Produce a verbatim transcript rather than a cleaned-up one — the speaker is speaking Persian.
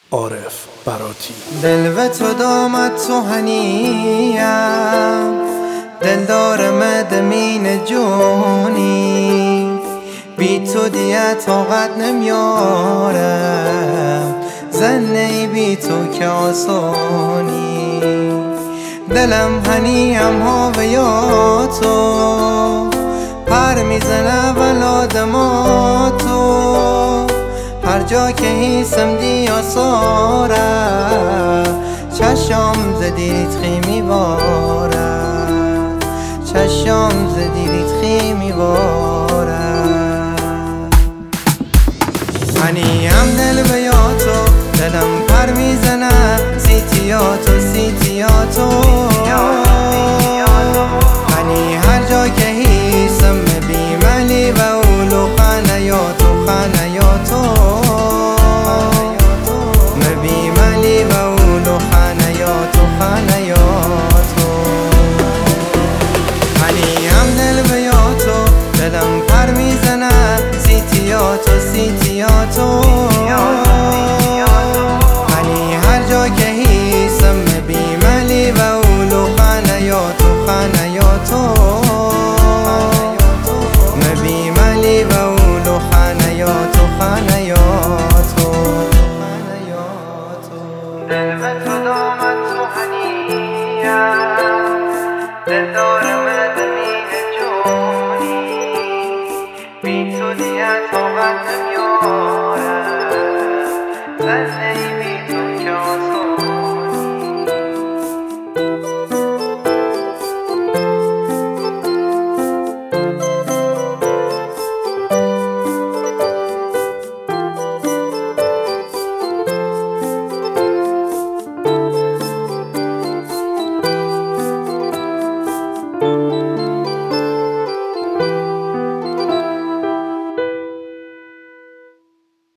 عارف براتی. دل به تو دامد تو هنیم، دل دار مدمین جونی، بی تو دیگه طاقت نمیارم، زنی بی تو که آسانی. دلم هنیم ها و یا تو، پر میزنه ولاد ما تو، هر جا که هیسم دیا ساره، چشم زدیریت خیمی باره، چشم زدیریت خیمی باره. هنیم دل به یا تو، دلم پر میزنه سیتیاتو سیتیاتو. هنی هر جا که هیسم بیملی و اولو خانه یا تو خانه یا تو، مبیملی و اولو خانه یا تو خانه یا تو. هنیم دل به یا تو، دلم پر میزنه سیتیاتو سیتیاتو. هنی هر جا که هیسم بیملی و اولو خانه یا تو خانه یا تو، مبیملی و اولو خانه یا تو خانه یا تو. دل به تو دامد تو هنیم، دل دار مدمین جونی، بی تو دیگه طاقت نمیارم، زنی